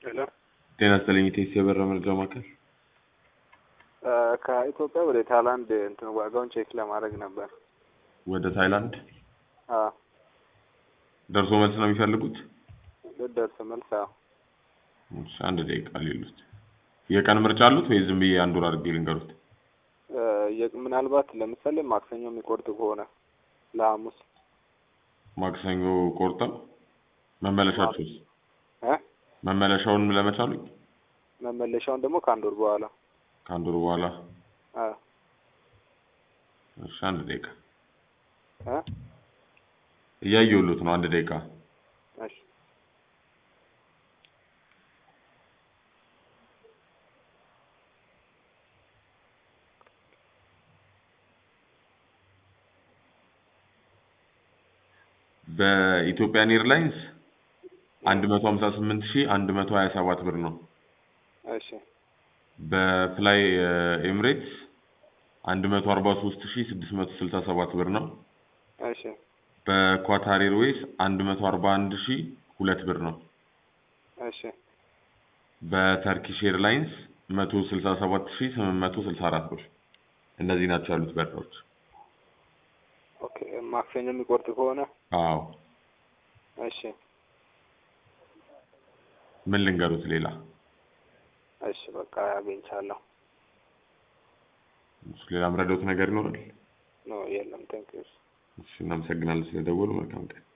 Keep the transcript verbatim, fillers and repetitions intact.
ሄሎ ጤና ይስጥልኝ። ኢቴስ የበራ መረጃ ማዕከል። ከኢትዮጵያ ወደ ታይላንድ እንትን ዋጋውን ቼክ ለማድረግ ነበር። ወደ ታይላንድ አዎ ደርሶ መልስ ነው የሚፈልጉት? ልደርስ መልስ። አዎ እሺ፣ አንድ ደቂቃ ሊሉት። የቀን ምርጫ አሉት ወይ ዝም ብዬ አንድ ወር አድርጌ ልንገሩት? የ- ምናልባት ለምሳሌ ማክሰኞ የሚቆርጥ ከሆነ ለሐሙስ ማክሰኞ ቆርጠው መመለሻቸውስ? እ መመለሻውን ለመቻሉኝ መመለሻውን ደግሞ ከአንድ ወር በኋላ። ከአንድ ወር በኋላ። አዎ እሺ፣ አንድ ደቂቃ እ እያየሁሎት ነው። አንድ ደቂቃ። እሺ በኢትዮጵያን ኤርላይንስ አንድ መቶ ሃምሳ ስምንት ሺህ አንድ መቶ ሀያ ሰባት ብር ነው። እሺ በፍላይ ኤምሬትስ አንድ መቶ አርባ ሶስት ሺህ ስድስት መቶ ስልሳ ሰባት ብር ነው። እሺ በኳታር ኤርዌይስ አንድ መቶ አርባ አንድ ሺህ ሁለት ብር ነው። እሺ በተርኪሽ ኤርላይንስ መቶ ስልሳ ሰባት ሺህ ስምንት መቶ ስልሳ አራት ብር። እነዚህ ናቸው ያሉት በረራዎች። ኦኬ ማክሰኞ የሚቆርጥ ከሆነ አዎ። እሺ ምን ልንገሩት ሌላ? እሺ በቃ አግኝቻለሁ። እሺ፣ ሌላ ምረዳውት ነገር ይኖራል? ኖ የለም። ቴንክ ዩ። እሺ፣ እናመሰግናለን ስለደወሉ። መልካም ቀን።